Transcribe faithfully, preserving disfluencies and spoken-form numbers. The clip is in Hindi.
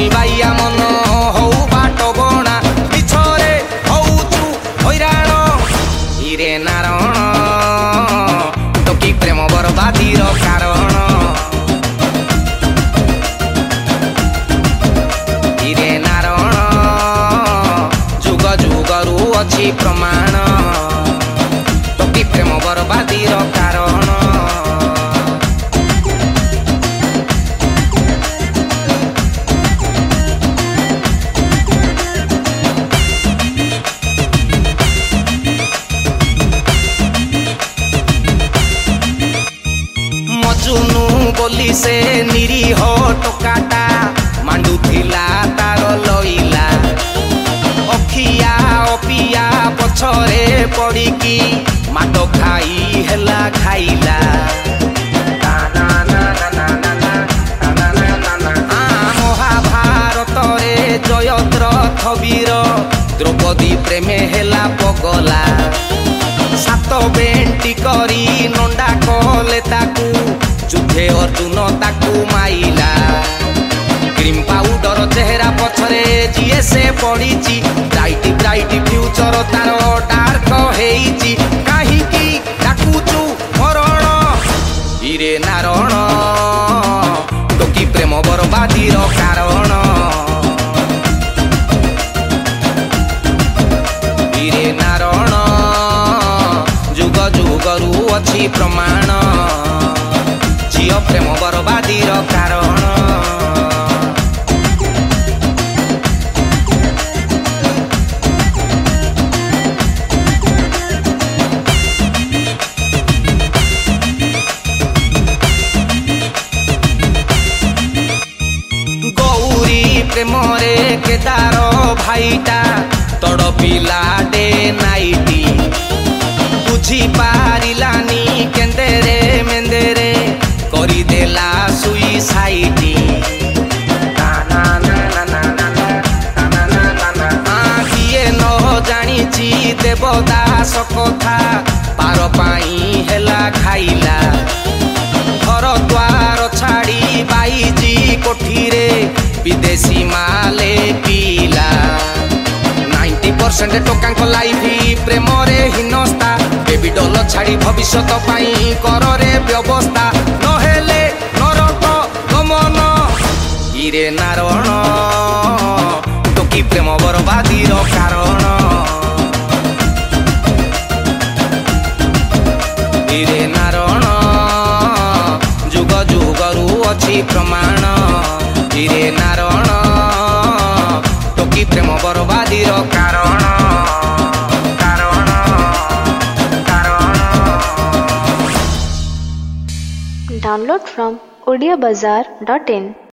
सिंगल बाइया मन हौ बाट बणा मिछरे हौचु हैराण हिरे नारायण टोकी प्रेम बरबादीर कारण हिरे नारायण जुग जुगरु अछि प्रमाण टोकी प्रेम बरबादीर कारण मजुनु बोली से निरीह टोकाटा मांडुथिला तार लइला अखिया अपिया पछरे पड़िकी माट खाई हेला खाइला महाभारत रे जयद्रथ वीर द्रौपदी प्रेमे हेला पगला सात बेंटी करी नंडा कले ताकू जुधे अर्जुन ताकू माइला क्रीम पाउडर चेहरा पछरे जीए से पड़ीची ब्राइट ब्राइट फ्यूचर तार डार्क हेइची काहीकी डाकुचु मरण हिरे नारायण टोकी प्रेम बरबादीर कारण हिरे नारायण जुग जुगरु अछि प्रमाण झियो प्रेम बरबादीर कारण गौरी प्रेम रे केदार भाईटा तड़ पिला डे नाइटी बुझी पारिलानी केंदेरे मेंदेरे करी देला सुइसाइडी किए न जानिची देवदास कथा पार पाई हेला खाइला घर द्वार छाड़ी बाईजी कोठीरे विदेशी माले पीला नाइंटी परसेंट टोकांक लाइफ प्रेम रे हिनस्ता बेबी डॉल छाड़ी भविष्यत पाई कर रे व्यवस्था नहेले नरक गमन हिरे नारायण टोकी प्रेम बरबादीर कारण हिरे नारायण जुग जुगरु अछि प्रमाण हिरे नारायण टोकी प्रेम बरबादीर कारण कारण कारण Download from odia bazaar dot in